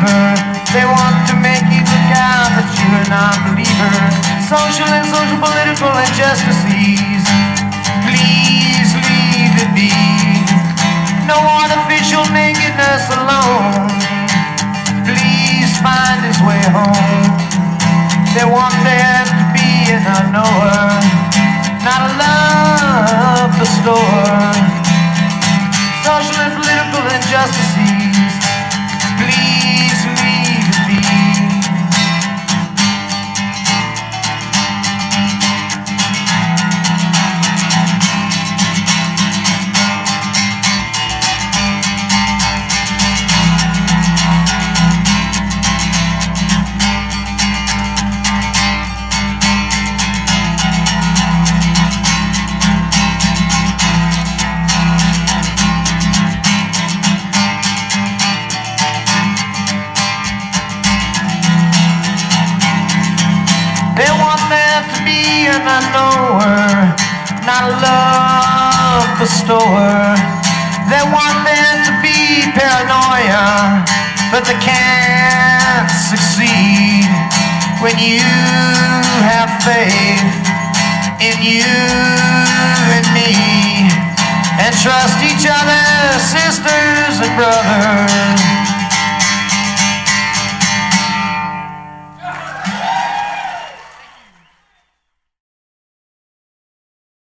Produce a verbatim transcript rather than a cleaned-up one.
deceiver. They want to make you look out that you're a non-believer. Social and social political injustices, please leave it be. No artificial nakedness alone, please find his way home. They want there to be an unknower, not a love bestower. Social and political injustices, please leave it be. They want there to be an unknower, not a love bestower. They want there to be paranoia, but they can't succeed when you have faith in you and me, and trust each other, sisters and brothers.